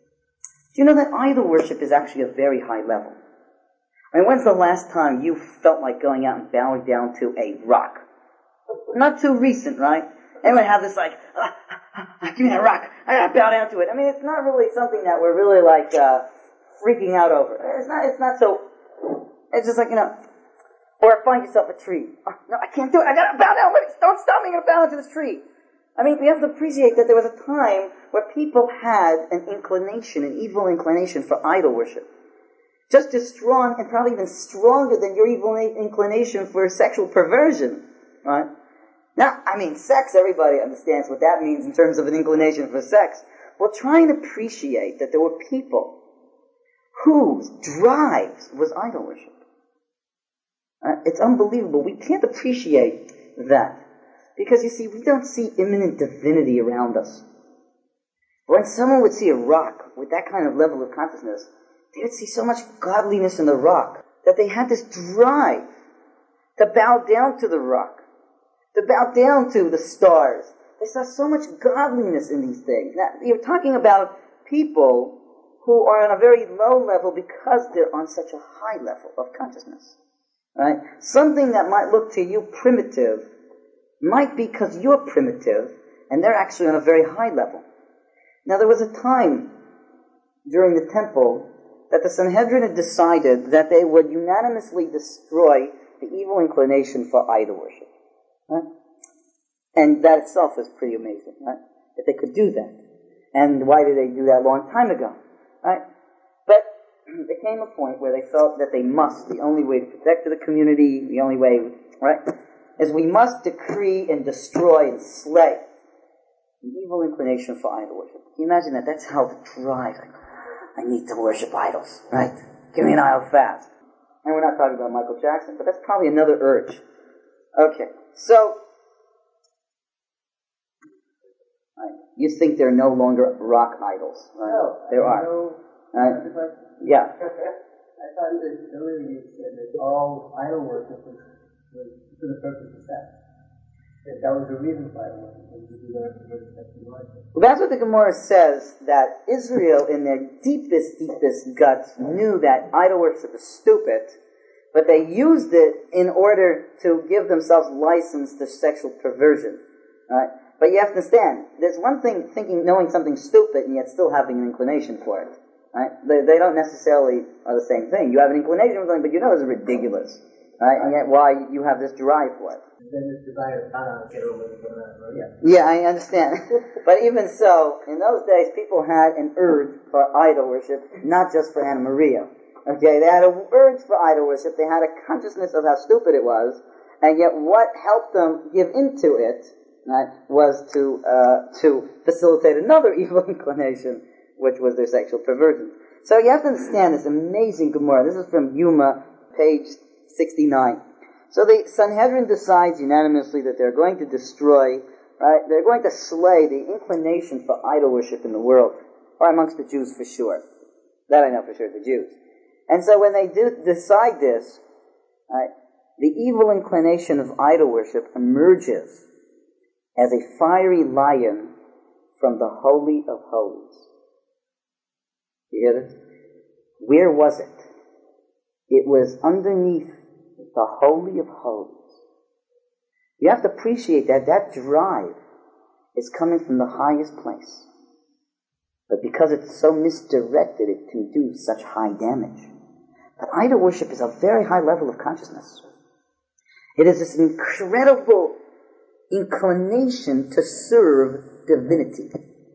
Do you know that idol worship is actually a very high level? I mean, when's the last time you felt like going out and bowing down to a rock? Not too recent, right? Anyone have this like, ah, ah, ah, give me that rock, I gotta bow down to it. I mean, it's not really something that we're really like uh, freaking out over. It's not. It's not so. It's just like, you know. Or find yourself a tree. Oh, no, I can't do it. I gotta bow down. Let me, don't stop me. I'm gonna bow down to this tree. I mean, we have to appreciate that there was a time where people had an inclination, an evil inclination for idol worship. Just as strong and probably even stronger than your evil inclination for sexual perversion. Right? Now, I mean, sex, everybody understands what that means in terms of an inclination for sex. Well, try and appreciate that there were people whose drives was idol worship. Uh, it's unbelievable. We can't appreciate that. Because, you see, we don't see imminent divinity around us. When someone would see a rock with that kind of level of consciousness, they would see so much godliness in the rock that they had this drive to bow down to the rock, to bow down to the stars. They saw so much godliness in these things. Now, you're talking about people who are on a very low level because they're on such a high level of consciousness. Right? Something that might look to you primitive might be because you're primitive and they're actually on a very high level. Now, there was a time during the temple that the Sanhedrin had decided that they would unanimously destroy the evil inclination for idol worship. Right? And that itself is pretty amazing, right? That they could do that. And why did they do that a long time ago? Right? But there came a point where they felt that they must, the only way to protect the community, the only way, right, is we must decree and destroy and slay the evil inclination for idol worship. Can you imagine that? That's how the drive, like, I need to worship idols, right? Give me an idol fast. And we're not talking about Michael Jackson, but that's probably another urge. Okay, so, right, you think there are no longer rock idols, right? No, there are. No, right? Yeah. I thought that earlier you said that all idol worship was, was for the purpose of sex. That that was the reason for idol worship, was to do that for the sexual life. Well, that's what the Gemara says, that Israel, in their deepest, deepest guts, knew that idol worship is stupid, but they used it in order to give themselves license to sexual perversion. Right? But you have to understand, there's one thing thinking, knowing something stupid, and yet still having an inclination for it. Right? They, they don't necessarily are the same thing. You have an inclination for something, but you know it's ridiculous. Right? And yet why you have this drive for it. Then this desire to get over it, right? Yeah. yeah, I understand. But even so, in those days, people had an urge for idol worship, not just for Anna Maria. Okay, they had an urge for idol worship. They had a consciousness of how stupid it was, and yet what helped them give into it, right, was to uh, to facilitate another evil inclination, which was their sexual perversion. So you have to understand this amazing Gemara. This is from Yuma, page sixty-nine. So the Sanhedrin decides unanimously that they're going to destroy, right, they're going to slay the inclination for idol worship in the world, or amongst the Jews for sure. That I know for sure, the Jews. And so when they do decide this, right, the evil inclination of idol worship emerges as a fiery lion from the Holy of Holies. You hear this? Where was it? It was underneath the Holy of Holies. You have to appreciate that that drive is coming from the highest place. But because it's so misdirected, it can do such high damage. But idol worship is a very high level of consciousness. It is this incredible inclination to serve divinity.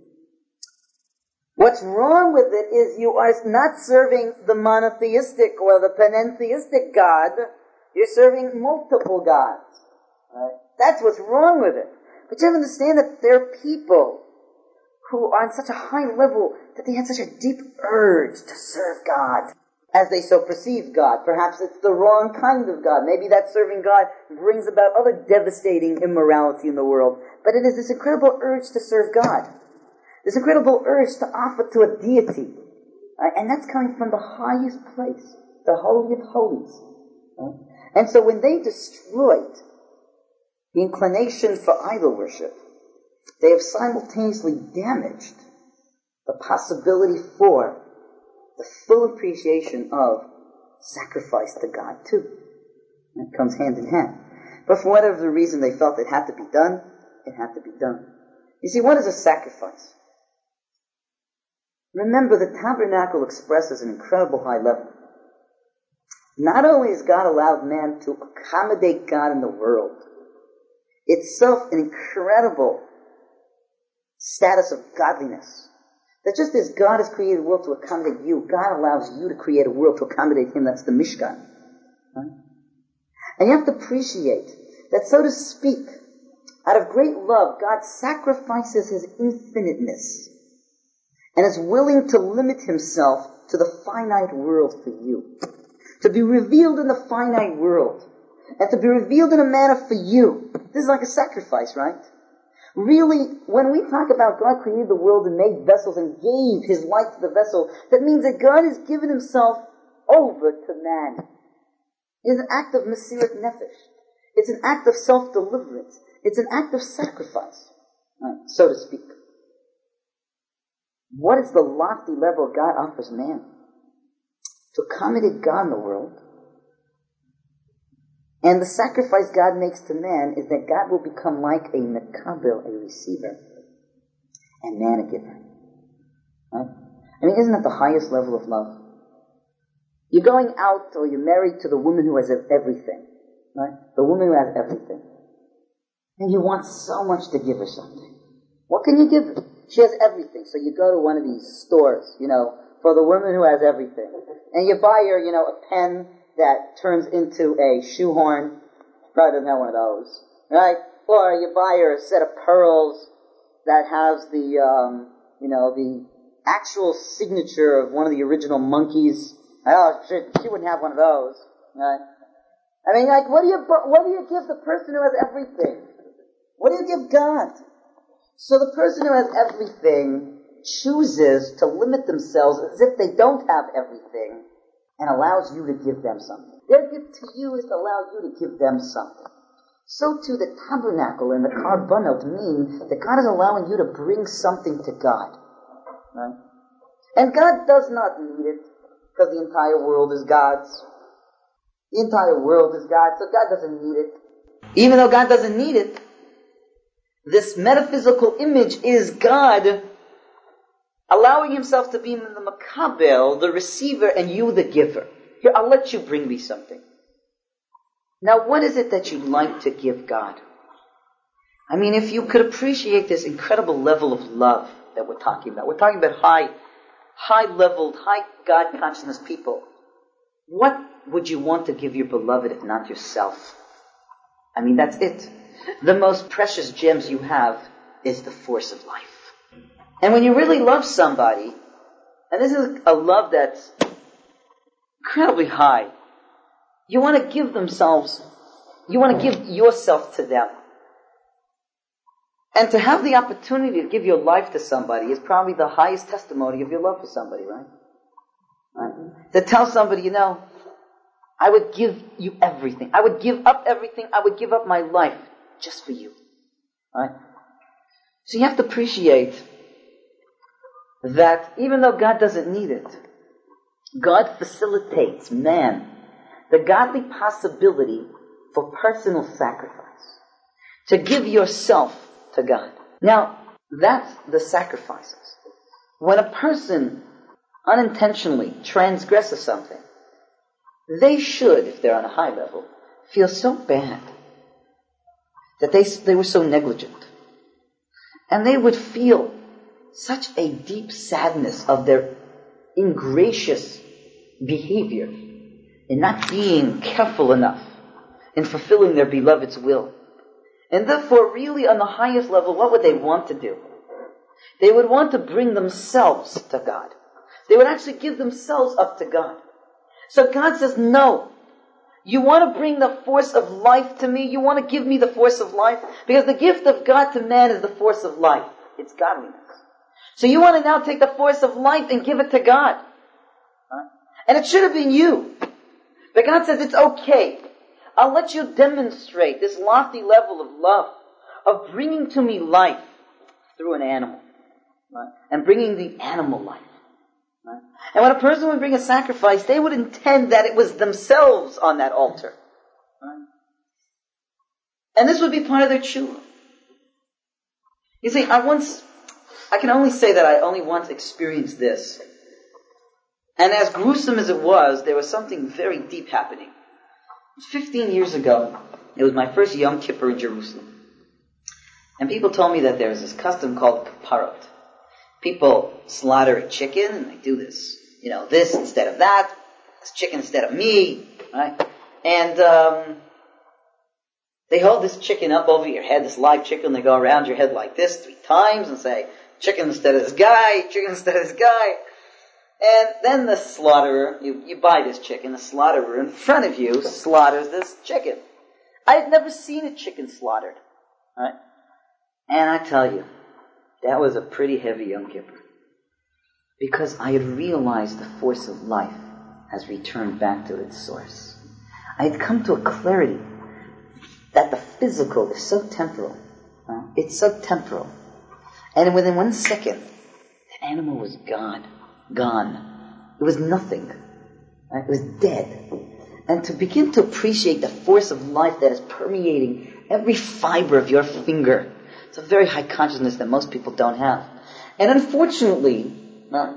What's wrong with it is you are not serving the monotheistic or the panentheistic God. You're serving multiple gods. Right? That's what's wrong with it. But you have to understand that there are people who are on such a high level that they have such a deep urge to serve God as they so perceive God. Perhaps it's the wrong kind of God. Maybe that serving God brings about other devastating immorality in the world. But it is this incredible urge to serve God. This incredible urge to offer to a deity. Right? And that's coming from the highest place, the Holy of Holies. Right? And so when they destroyed the inclination for idol worship, they have simultaneously damaged the possibility for the full appreciation of sacrifice to God too. And it comes hand in hand. But for whatever reason they felt it had to be done, it had to be done. You see, what is a sacrifice? Remember, the tabernacle expresses an incredible high level. Not only has God allowed man to accommodate God in the world, itself an incredible status of godliness. That just as God has created a world to accommodate you, God allows you to create a world to accommodate Him. That's the Mishkan. Right? And you have to appreciate that, so to speak, out of great love, God sacrifices His infiniteness and is willing to limit Himself to the finite world for you. To be revealed in the finite world. And to be revealed in a manner for you. This is like a sacrifice, right? Really, when we talk about God created the world and made vessels and gave His light to the vessel, that means that God has given Himself over to man. It's an act of Mesirat Nefesh. It's an act of self-deliverance. It's an act of sacrifice, right, so to speak. What is the lofty level God offers man? To accommodate God in the world. And the sacrifice God makes to man is that God will become like a mekabel, a receiver, and man a giver. Right? I mean, isn't that the highest level of love? You're going out or you're married to the woman who has everything. Right? The woman who has everything. And you want so much to give her something. What can you give her? She has everything. So you go to one of these stores, you know, for the woman who has everything. And you buy her, you know, a pen that turns into a shoehorn. Probably doesn't have one of those. Right? Or you buy her a set of pearls that has the, um, you know, the actual signature of one of the original monkeys. Oh, shit, she wouldn't have one of those. Right? I mean, like, what do you, what do you give the person who has everything? What do you give God? So the person who has everything chooses to limit themselves as if they don't have everything and allows you to give them something. Their gift to you is to allow you to give them something. So too the tabernacle and the karbanot mean that God is allowing you to bring something to God. Right? And God does not need it because the entire world is God's. The entire world is God's, so God doesn't need it. Even though God doesn't need it, this metaphysical image is God allowing Himself to be the makabel, the receiver, and you the giver. Here, I'll let you bring me something. Now, what is it that you like to give God? I mean, if you could appreciate this incredible level of love that we're talking about. We're talking about high, high-leveled, high God consciousness people. What would you want to give your beloved if not yourself? I mean, that's it. The most precious gems you have is the force of life. And when you really love somebody, and this is a love that's incredibly high, you want to give themselves, you want to give yourself to them. And to have the opportunity to give your life to somebody is probably the highest testimony of your love for somebody, right? Right? To tell somebody, you know, I would give you everything. I would give up everything. I would give up my life just for you. Right? So you have to appreciate that even though God doesn't need it, God facilitates man the godly possibility for personal sacrifice. To give yourself to God. Now, that's the sacrifices. When a person unintentionally transgresses something, they should, if they're on a high level, feel so bad that they, they were so negligent. And they would feel such a deep sadness of their ingracious behavior in not being careful enough in fulfilling their beloved's will. And therefore, really on the highest level, what would they want to do? They would want to bring themselves to God. They would actually give themselves up to God. So God says, no. You want to bring the force of life to me? You want to give me the force of life? Because the gift of God to man is the force of life. It's godliness. So you want to now take the force of life and give it to God. Huh? And it should have been you. But God says, it's okay. I'll let you demonstrate this lofty level of love, of bringing to me life through an animal. Right? And bringing the animal life. Right? And when a person would bring a sacrifice, they would intend that it was themselves on that altar. Right? And this would be part of their tshuva. You see, I once, I can only say that I only once experienced this. And as gruesome as it was, there was something very deep happening. Fifteen years ago, it was my first Yom Kippur in Jerusalem. And people told me that there's this custom called kaparot. People slaughter a chicken and they do this, you know, this instead of that, this chicken instead of me, right? And um, they hold this chicken up over your head, this live chicken, they go around your head like this three times and say, chicken instead of this guy, chicken instead of this guy. And then the slaughterer, you, you buy this chicken, the slaughterer in front of you slaughters this chicken. I had never seen a chicken slaughtered. Right? And I tell you, that was a pretty heavy Yom Kippur. Because I had realized the force of life has returned back to its source. I had come to a clarity that the physical is so temporal. Right? It's so temporal. And within one second, the animal was gone. Gone. It was nothing. Right? It was dead. And to begin to appreciate the force of life that is permeating every fiber of your finger, it's a very high consciousness that most people don't have. And unfortunately, uh,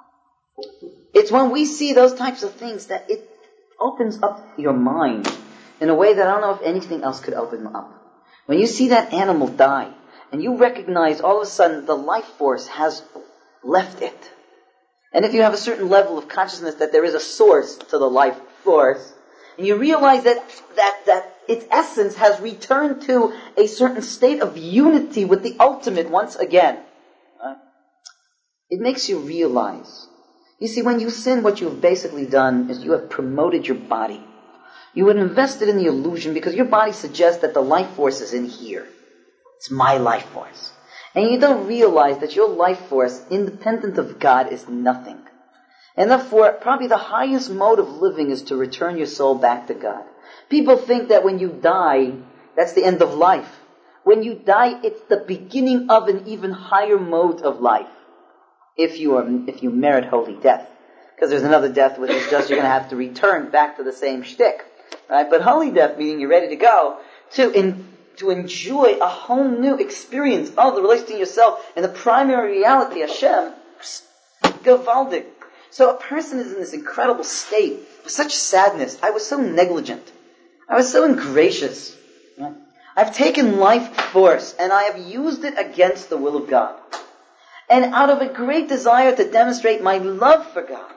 it's when we see those types of things that it opens up your mind in a way that I don't know if anything else could open up. When you see that animal die, and you recognize all of a sudden the life force has left it. And if you have a certain level of consciousness that there is a source to the life force, and you realize that, that, that its essence has returned to a certain state of unity with the ultimate once again, right? It makes you realize. You see, when you sin, what you have basically done is you have promoted your body. You have invested in the illusion because your body suggests that the life force is in here. It's my life force. And you don't realize that your life force, independent of God, is nothing. And therefore, probably the highest mode of living is to return your soul back to God. People think that when you die, that's the end of life. When you die, it's the beginning of an even higher mode of life. If you are, if you merit holy death. Because there's another death which is just you're going to have to return back to the same shtick. Right? But holy death, meaning you're ready to go, to in to enjoy a whole new experience of the relation to yourself and the primary reality, Hashem, gewaldig. So a person is in this incredible state of such sadness. I was so negligent. I was so ingracious. Right? I've taken life force and I have used it against the will of God. And out of a great desire to demonstrate my love for God,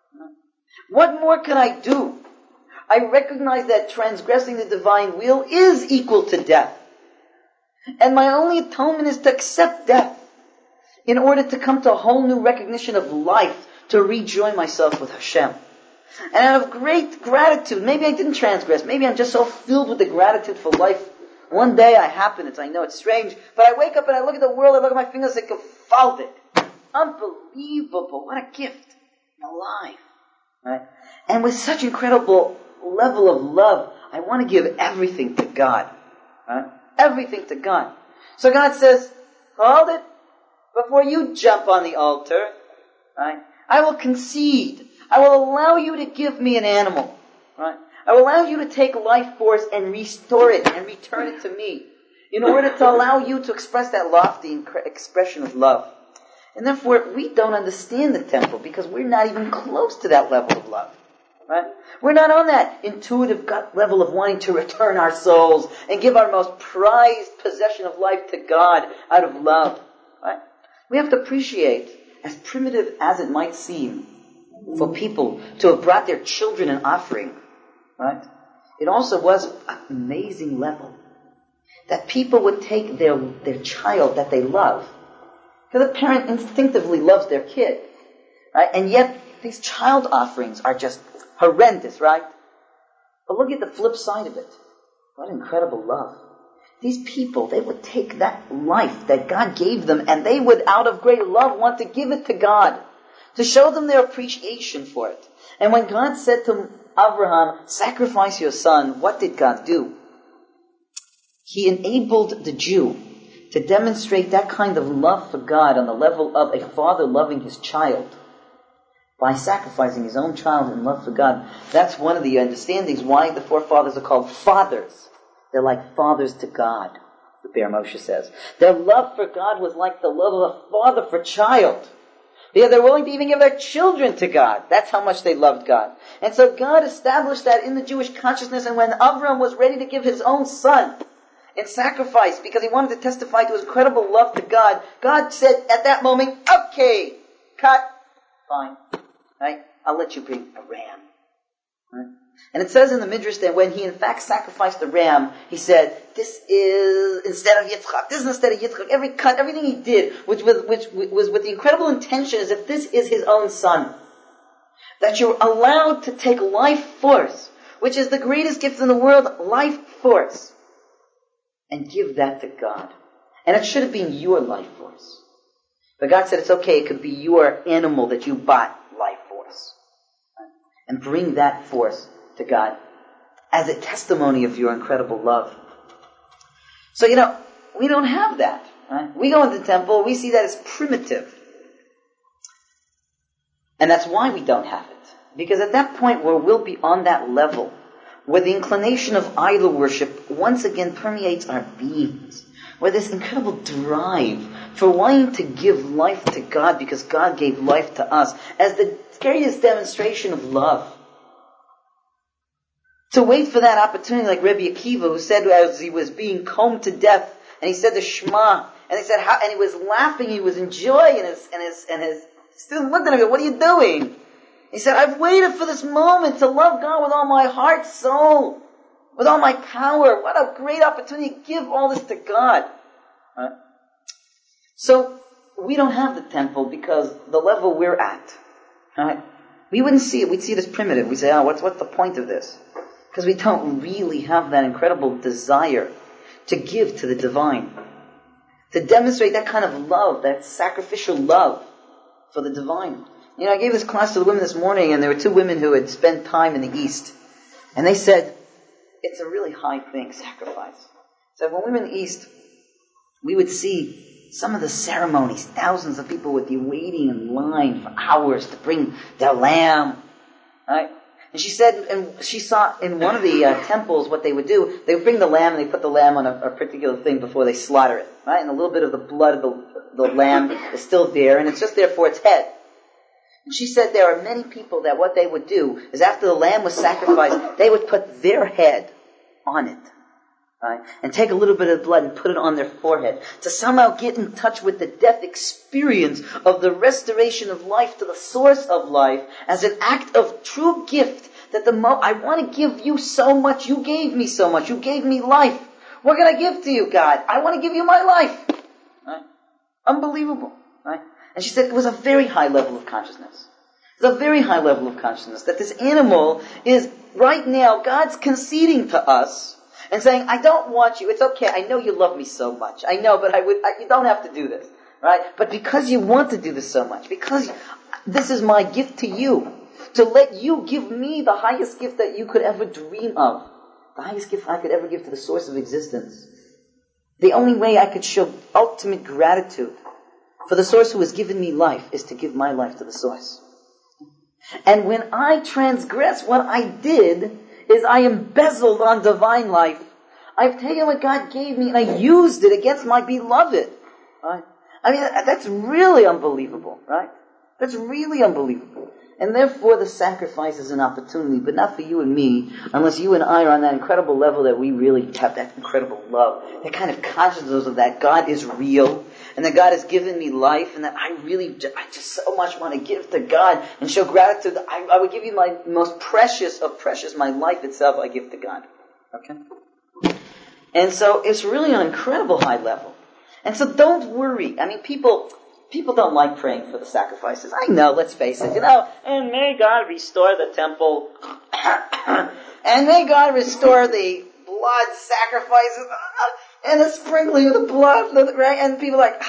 what more can I do? I recognize that transgressing the divine will is equal to death. And my only atonement is to accept death in order to come to a whole new recognition of life, to rejoin myself with Hashem. And out of great gratitude, maybe I didn't transgress, maybe I'm just so filled with the gratitude for life. One day I happen, it's, I know it's strange, but I wake up and I look at the world, I look at my fingers and say, gewaldig. Unbelievable, what a gift. I'm alive. Right? And with such incredible level of love, I want to give everything to God. Right? Everything to God. So God says, hold it, before you jump on the altar, right? I will concede. I will allow you to give me an animal, right? I will allow you to take life force and restore it and return it to me in order to allow you to express that lofty incre- expression of love. And therefore, we don't understand the temple because we're not even close to that level of love. Right? We're not on that intuitive gut level of wanting to return our souls and give our most prized possession of life to God out of love. Right? We have to appreciate, as primitive as it might seem, for people to have brought their children an offering. Right? It also was an amazing level that people would take their, their child that they love. Because a parent instinctively loves their kid. Right? And yet, these child offerings are just horrendous, right? But look at the flip side of it. What incredible love. These people, they would take that life that God gave them and they would, out of great love, want to give it to God. To show them their appreciation for it. And when God said to Abraham, sacrifice your son, what did God do? He enabled the Jew to demonstrate that kind of love for God on the level of a father loving his child by sacrificing his own child in love for God. That's one of the understandings why the forefathers are called fathers. They're like fathers to God, the Be'er Moshe says. Their love for God was like the love of a father for child. Yeah, they're willing to even give their children to God. That's how much they loved God. And so God established that in the Jewish consciousness, and when Avram was ready to give his own son in sacrifice because he wanted to testify to his incredible love to God, God said at that moment, okay, cut, fine, right? I'll let you bring a ram. Right? And it says in the Midrash that when he in fact sacrificed the ram, he said, this is instead of Yitzchak, this is instead of Yitzchak. Every cut, everything he did, which was, which was with the incredible intention as if this is his own son. That you're allowed to take life force, which is the greatest gift in the world, life force, and give that to God. And it should have been your life force. But God said it's okay, it could be your animal that you bought life force. Right? And bring that force to God as a testimony of your incredible love. So, you know, we don't have that. Right? We go into the temple, we see that as primitive. And that's why we don't have it. Because at that point where we'll be on that level, where the inclination of idol worship once again permeates our beings, where this incredible drive for wanting to give life to God because God gave life to us as the greatest demonstration of love. To wait for that opportunity, like Rabbi Akiva, who said as he was being combed to death, and he said the Shema, and he said, how, and he was laughing, he was enjoying, and his, and his, and his student looked at him and said, what are you doing? He said, I've waited for this moment to love God with all my heart, soul, with all my power. What a great opportunity to give all this to God. Right? So, we don't have the temple because the level we're at, right? We wouldn't see it. We'd see it as primitive. We'd say, oh, what's, what's the point of this? Because we don't really have that incredible desire to give to the divine. To demonstrate that kind of love, that sacrificial love for the divine. You know, I gave this class to the women this morning, and there were two women who had spent time in the East. And they said, it's a really high thing, sacrifice. So when we were in the East, we would see some of the ceremonies. Thousands of people would be waiting in line for hours to bring their lamb. Right? And she said, and she saw in one of the uh, temples what they would do. They would bring the lamb and they put the lamb on a, a particular thing before they slaughter it. Right? And a little bit of the blood of the, the lamb is still there, and it's just there for its head. And she said there are many people that what they would do is after the lamb was sacrificed, they would put their head on it. Right? And take a little bit of blood and put it on their forehead to somehow get in touch with the death experience of the restoration of life to the source of life as an act of true gift that the mo- I want to give you so much, you gave me so much, you gave me life. What can I give to you, God? I want to give you my life. Right? Unbelievable. Right? And she said it was a very high level of consciousness. It's a very high level of consciousness that this animal is right now, God's conceding to us and saying, I don't want you. It's okay. I know you love me so much. I know, but I would. I, you don't have to do this, right? But because you want to do this so much, because this is my gift to you, to let you give me the highest gift that you could ever dream of, the highest gift I could ever give to the source of existence. the only way I could show ultimate gratitude for the source who has given me life is to give my life to the source. And when I transgress, what I did is I embezzled on divine life. I've taken what God gave me and I used it against my beloved. Right? I mean, that's really unbelievable, right? That's really unbelievable. And therefore the sacrifice is an opportunity, but not for you and me, unless you and I are on that incredible level that we really have that incredible love, that kind of consciousness of that God is real, and that God has given me life, and that I really, I just so much want to give to God and show gratitude. I, I would give you my most precious of precious, my life itself I give to God. Okay? And so it's really an incredible high level. And so don't worry. I mean, people... People don't like praying for the sacrifices. I know, let's face it. You know, and may God restore the temple. And may God restore the blood sacrifices. And the sprinkling of the blood. Right? And people are like,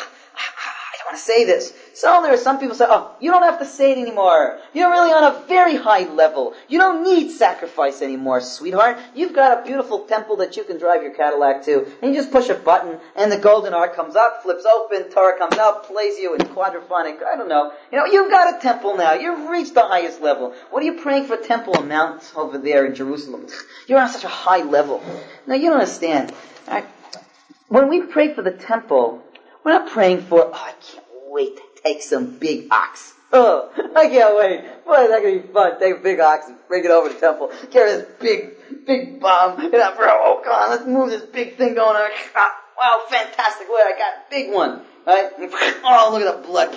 I don't want to say this. So there are some people say, oh, you don't have to say it anymore. You're really on a very high level. You don't need sacrifice anymore, sweetheart. You've got a beautiful temple that you can drive your Cadillac to, and you just push a button, and the golden ark comes up, flips open, Torah comes out, plays you in quadraphonic, I don't know. You know, you've got a temple now. You've reached the highest level. What are you praying for Temple Mount over there in Jerusalem? You're on such a high level. No, you don't understand. All right? When we pray for the temple, we're not praying for, oh, I can't wait to take some big ox. Oh, I can't wait. Boy, that's going to be fun. Take a big ox and bring it over to the temple. Carry this big, big bomb. And I'm, oh, come on, let's move this big thing going on. Wow, fantastic. Wait, I got a big one. Right? Oh, look at the blood.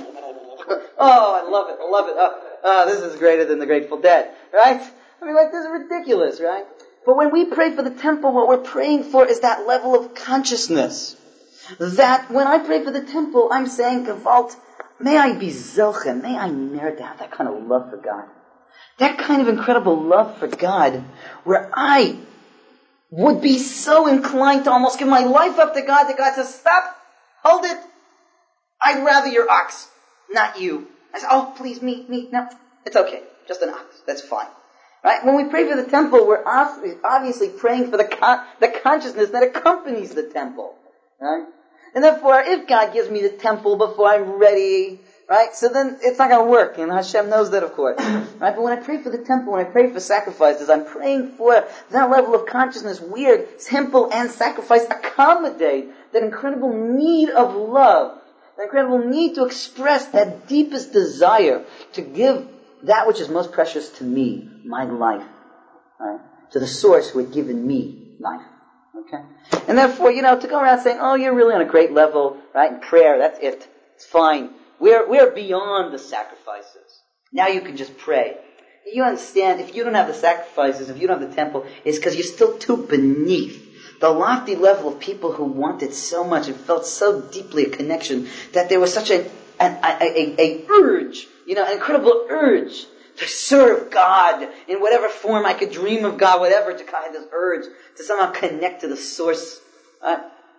Oh, I love it. I love it. Oh, oh, this is greater than the Grateful Dead. Right? I mean, like, this is ridiculous, right? But when we pray for the temple, what we're praying for is that level of consciousness. That when I pray for the temple, I'm saying, Gewalt, may I be Zelchen, may I merit to have that kind of love for God. That kind of incredible love for God, where I would be so inclined to almost give my life up to God, that God says, stop, hold it, I'd rather your ox, not you. I say, oh, please, me, me, no, it's okay, just an ox, that's fine. Right? When we pray for the temple, we're obviously praying for the con- the consciousness that accompanies the temple. Right? And therefore, if God gives me the temple before I'm ready, right, so then it's not going to work, and Hashem knows that, of course. Right? But when I pray for the temple, when I pray for sacrifices, I'm praying for that level of consciousness where temple and sacrifice accommodate that incredible need of love, that incredible need to express that deepest desire to give that which is most precious to me, my life, right, to the source who had given me life. Okay? And therefore, you know, to go around saying, oh, you're really on a great level, right, in prayer, that's it. It's fine. We're, we're beyond the sacrifices. Now you can just pray. You understand, if you don't have the sacrifices, if you don't have the temple, it's because you're still too beneath the lofty level of people who wanted so much and felt so deeply a connection that there was such a, an, a, a, a urge, you know, an incredible urge to serve God in whatever form I could dream of God, whatever, to kind of this urge to somehow connect to the source. Uh,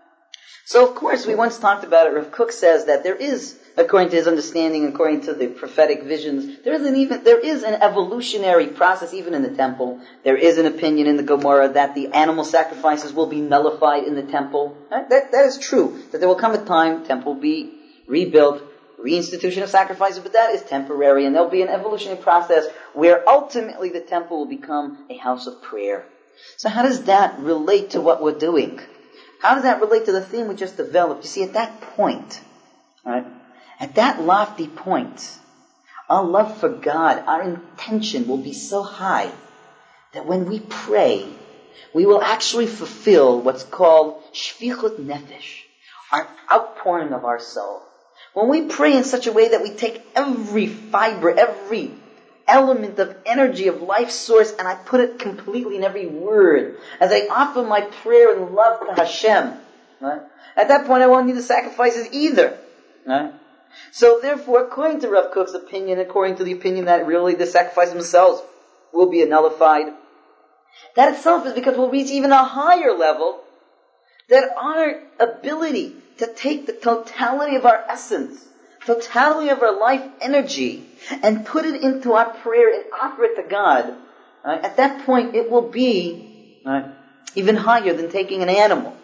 so, of course, we once talked about it. Rav Kook says that there is, according to his understanding, according to the prophetic visions, there is an even there is an evolutionary process even in the temple. There is an opinion in the Gemara that the animal sacrifices will be nullified in the temple. Uh, that that is true. That there will come a time temple will be rebuilt. Reinstitution of sacrifices, but that is temporary, and there'll be an evolutionary process where ultimately the temple will become a house of prayer. So how does that relate to what we're doing? How does that relate to the theme we just developed? You see, at that point, right, at that lofty point, our love for God, our intention will be so high that when we pray, we will actually fulfill what's called shvichut nefesh, our outpouring of our soul. When we pray in such a way that we take every fiber, every element of energy of life source, and I put it completely in every word, as I offer my prayer and love to Hashem, right? At that point I won't need the sacrifices either. Right? So therefore, according to Rav Kook's opinion, according to the opinion that really the sacrifices themselves will be nullified, that itself is because we'll reach even a higher level, that our ability to take the totality of our essence, totality of our life energy, and put it into our prayer and offer it to God, right? At that point it will be right, even higher than taking an animal.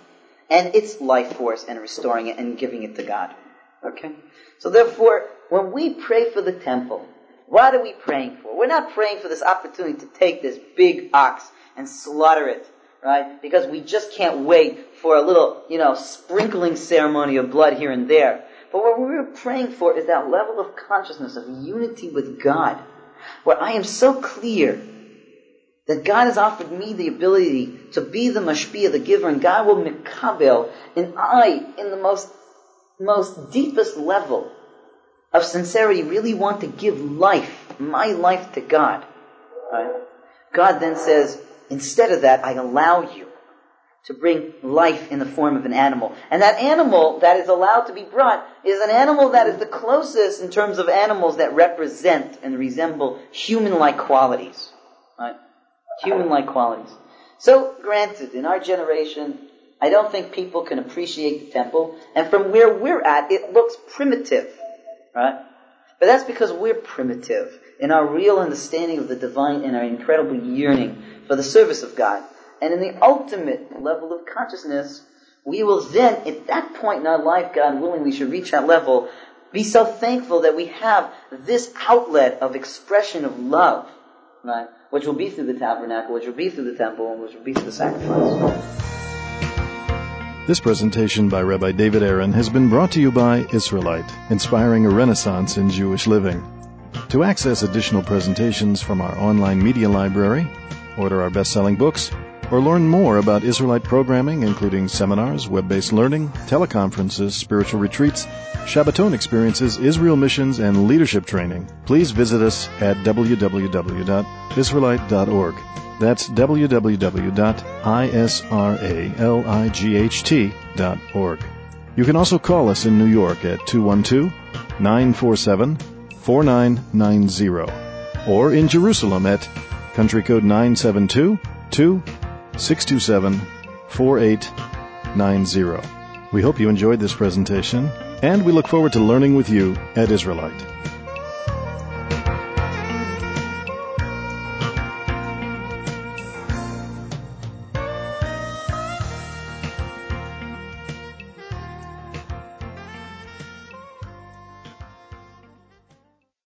and its life force and restoring it and giving it to God. Okay? So therefore, when we pray for the temple, what are we praying for? We're not praying for this opportunity to take this big ox and slaughter it, right? Because we just can't wait for a little, you know, sprinkling ceremony of blood here and there. But what we're praying for is that level of consciousness, of unity with God, where I am so clear that God has offered me the ability to be the mashpia, the giver, and God will mikabel, and I, in the most, most deepest level of sincerity, really want to give life, my life to God. Right? God then says, instead of that, I allow you to bring life in the form of an animal. And that animal that is allowed to be brought is an animal that is the closest in terms of animals that represent and resemble human-like qualities. Right? Human-like qualities. So, granted, in our generation, I don't think people can appreciate the temple, and from where we're at, it looks primitive. Right? But that's because we're primitive in our real understanding of the divine and our incredible yearning for the service of God. And in the ultimate level of consciousness, we will then, at that point in our life, God willing, we should reach that level, be so thankful that we have this outlet of expression of love, right? Which will be through the tabernacle, which will be through the temple, and which will be through the sacrifice. This presentation by Rabbi David Aaron has been brought to you by Israelite, inspiring a renaissance in Jewish living. To access additional presentations from our online media library, order our best-selling books, or learn more about Israelite programming, including seminars, web-based learning, teleconferences, spiritual retreats, Shabbaton experiences, Israel missions, and leadership training, please visit us at w w w dot israelite dot org. That's w w w dot israelight dot org. You can also call us in New York at two one two, nine four seven, four nine nine zero or in Jerusalem at country code nine seven two, two six two seven, four eight nine zero. We hope you enjoyed this presentation, and we look forward to learning with you at Israelite.